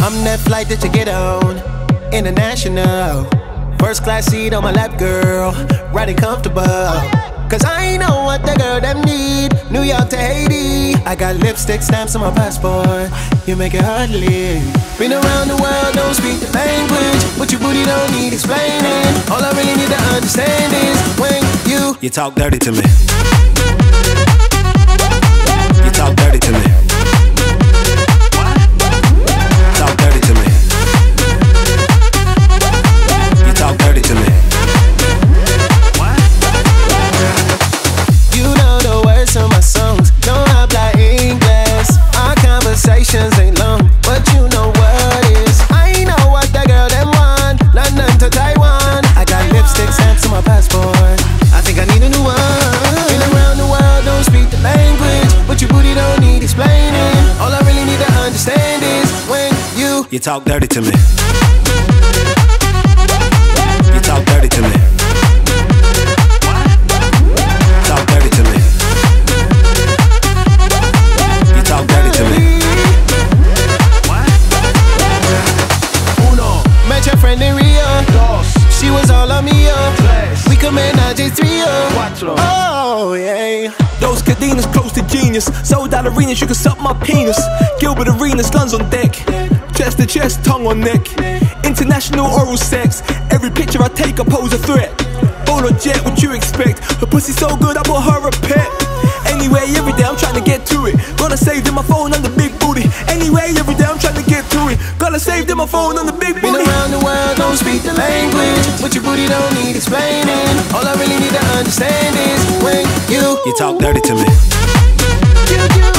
I'm that flight that you get on, international. First class seat on my lap, girl, riding comfortable. Cause I know what the girl them need, New York to Haiti. I got lipstick stamps on my passport, you make it hard to live. Been around the world, don't speak the language, but your booty don't need explaining. All I really need to understand is when you talk dirty to me. You talk dirty to me. Talk dirty to me. You talk dirty to me. You know the words of my songs, don't habla English. Our conversations ain't long, but you know what is. I know what the girl them want, London to Taiwan. I got lipstick stamps on my passport, I think I need a new one. Been around the world, don't speak the language, but your booty don't need explaining. All I really need to understand is when you talk dirty to me. You talk dirty to me. Talk dirty to me. You talk dirty to me. Uno. Met your friend in Rio. Dos. She was all on me, Tres. We come in at J3. Cuatro. Oh, yeah. Those cadenas close to genius. Sold out arenas, you can suck my penis. Gilbert Arenas, guns on deck. Chest to chest, tongue on neck. International oral sex. Every picture I take, I pose a threat. Bolo jet, what you expect? Her pussy so good, I bought her a pet. Anyway, every day I'm trying to get to it. Gotta save in my phone on the big booty. Anyway, every day I'm trying to get to it. Gotta save in my phone on the big booty. Been around the world, don't speak the language, but your booty don't need explaining. All I really need to understand is when you talk dirty to me.